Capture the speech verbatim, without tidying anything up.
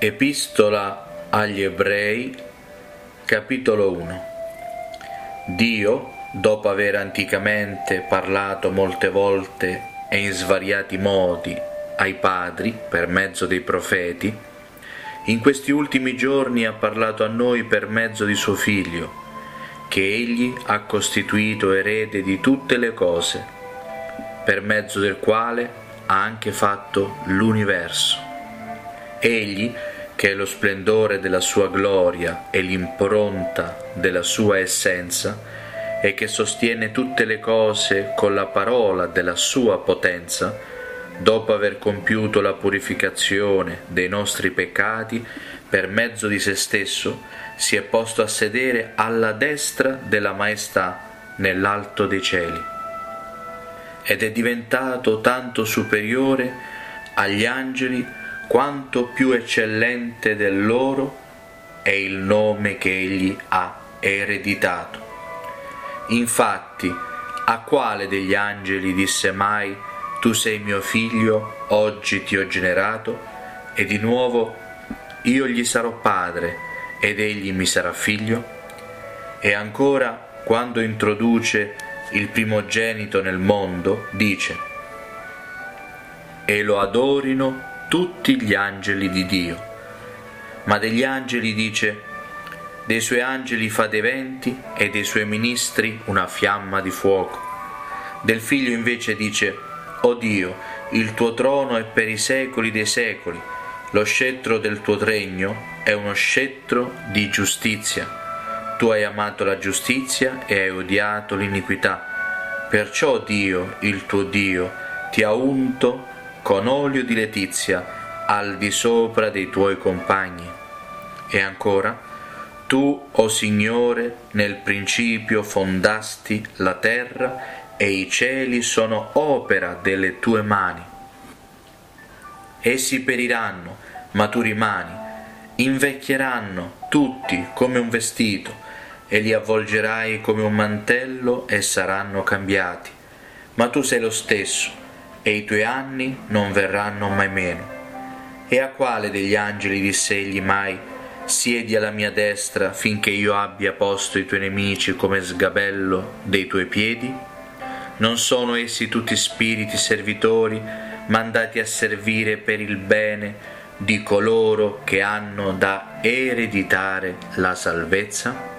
Epistola agli Ebrei, capitolo uno. Dio, dopo aver anticamente parlato molte volte e in svariati modi ai padri per mezzo dei profeti, in questi ultimi giorni ha parlato a noi per mezzo di suo Figlio, che Egli ha costituito erede di tutte le cose, per mezzo del quale ha anche fatto l'universo. Egli, che è lo splendore della sua gloria e l'impronta della sua essenza, e che sostiene tutte le cose con la parola della sua potenza, dopo aver compiuto la purificazione dei nostri peccati per mezzo di se stesso, si è posto a sedere alla destra della maestà nell'alto dei cieli, ed è diventato tanto superiore agli angeli quanto più eccellente del loro è il nome che egli ha ereditato. Infatti, a quale degli angeli disse mai: tu sei mio figlio, oggi ti ho generato? E di nuovo: io gli sarò padre ed egli mi sarà figlio? E ancora, quando introduce il primogenito nel mondo, dice: e lo adorino tutti gli angeli di Dio. Ma degli angeli dice: dei suoi angeli fa dei venti e dei suoi ministri una fiamma di fuoco. Del figlio invece dice: o Dio, il tuo trono è per i secoli dei secoli, lo scettro del tuo regno è uno scettro di giustizia. Tu hai amato la giustizia e hai odiato l'iniquità. Perciò Dio, il tuo Dio, ti ha unto con olio di letizia al di sopra dei tuoi compagni. E ancora: tu, o Signore, nel principio fondasti la terra e i cieli sono opera delle tue mani. Essi periranno, ma tu rimani, invecchieranno tutti come un vestito, e li avvolgerai come un mantello e saranno cambiati. Ma tu sei lo stesso, e i tuoi anni non verranno mai meno. E a quale degli angeli disse egli mai: siedi alla mia destra finché io abbia posto i tuoi nemici come sgabello dei tuoi piedi? Non sono essi tutti spiriti servitori, mandati a servire per il bene di coloro che hanno da ereditare la salvezza?